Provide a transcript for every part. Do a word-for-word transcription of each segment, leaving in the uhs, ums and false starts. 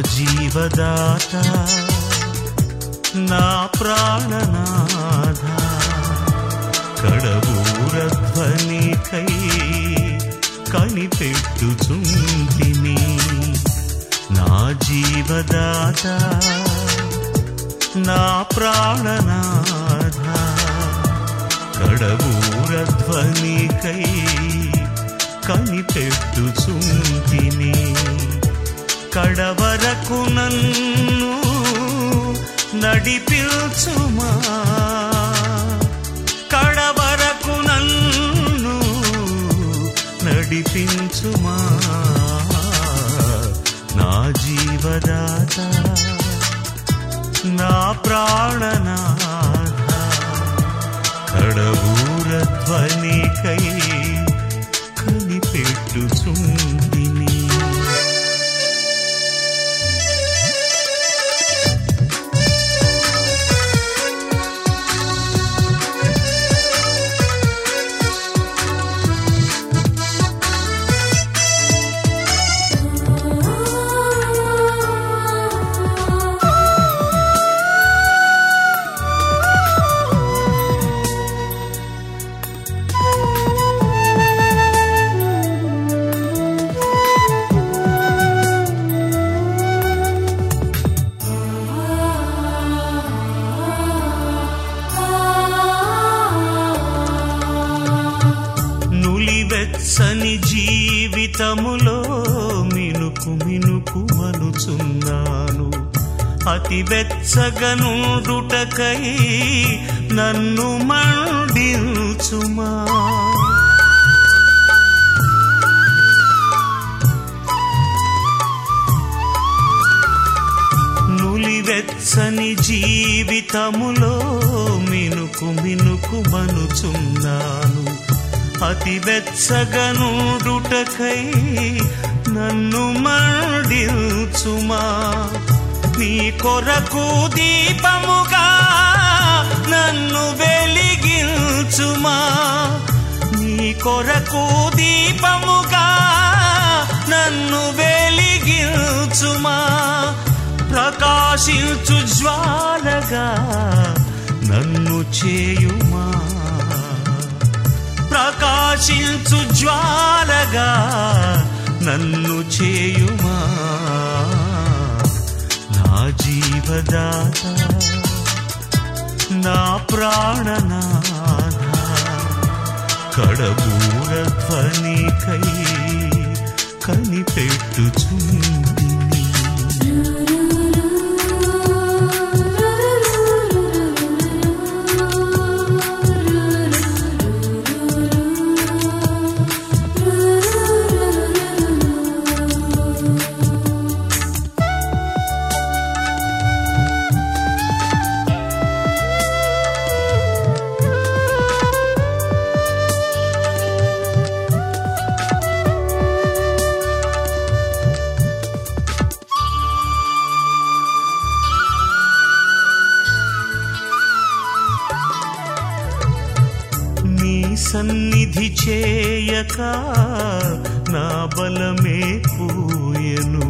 జీవదాత నా ప్రాణనాథ కడబూరధ్వనికై కనిపెట్టుచుంటిని నా జీవదాత నా ప్రాణనాథ కడబూరధ్వనికై కనిపెట్టుచుంటిని కడవరకు నన్ను నడిపించుమా కడవరకు నన్ను నడిపించుమా నా జీవదాత నా ప్రాణనాథ కడబూరధ్వనికై కనిపెట్టుచుంటిని వెచ్చని జీవితములో మినుకు మినుకు మనుచున్నాను అతి వెచ్చగనుడుటకై నన్ను మండించుమా నులి వెచ్చని జీవితములో మినుకు మినుకు మనుచున్నాను అతి వెచ్చగనుడుటకై నన్ను మండించుమా నీ కొరకు దీపముగా నన్ను వెలిగించుమా నీ కొరకు దీపముగా నన్ను వెలిగించుమా ప్రకాశించు జ్వాలగా నన్ను చేయుమా ప్రకాశించు జ్వాలగా నన్ను చేయుమా నా జీవదాత నా ప్రాణనాథ కడబూరధ్వనికై కనిపెట్టుచుంటిని సన్నిధి చేయక నా బలమే పూయను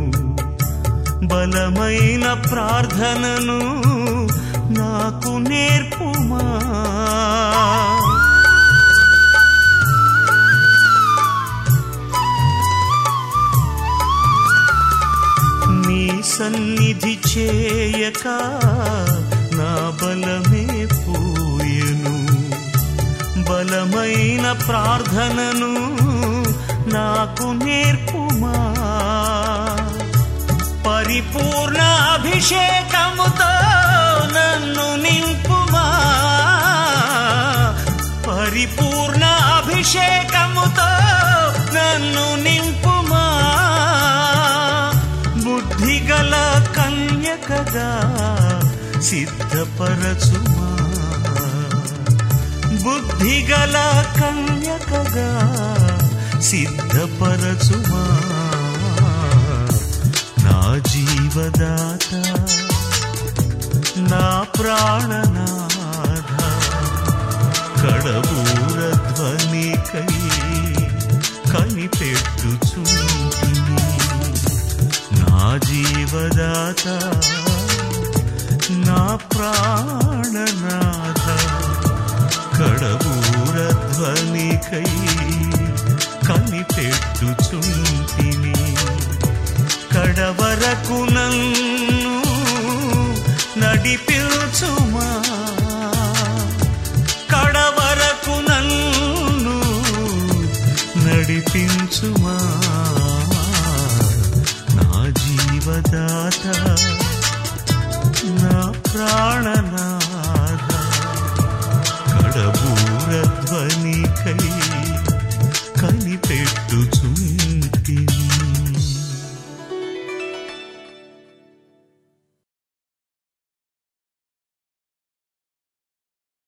బలమైన ప్రార్థనను నాకు నేర్పుమా నీ సన్నిధి చేయక నా బలమే పూయను బలమైన ప్రార్థనను నాకు నేర్పుమా పరిపూర్ణ అభిషేకముతో నన్ను నింపుమా పరిపూర్ణ అభిషేకముతో నన్ను నింపుమా బుద్ధిగల కన్యకగా సిద్ధపరచుమా బుద్ధిగల కన్యకగా సిద్ధపరచుమా నా జీవదాత నా ప్రాణనాథ కడబూరధ్వనికై కనిపెట్టుచుంటిని నా జీవదాత ప్రాణనాథ కడబూర ధ్వనికై కనిపెట్టుచుంటిని కడవరకు నన్ను నడిపించుమా కడవరకు నన్ను నడిపించుమా నా జీవదాత నా ప్రాణనాథ కడబూర ధ్వనికై